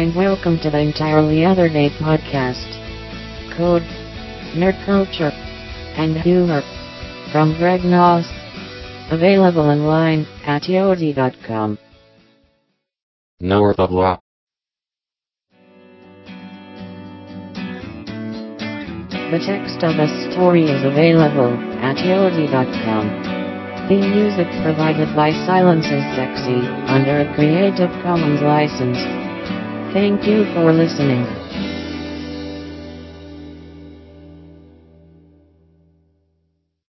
and welcome to the Entirely Other Day podcast. Code, nerd culture, and humor from Greg Noss. Available online at yodi.com. North of Law. The text of the story is available at yodi.com. The music provided by Silence is Sexy under a Creative Commons license. Thank you for listening.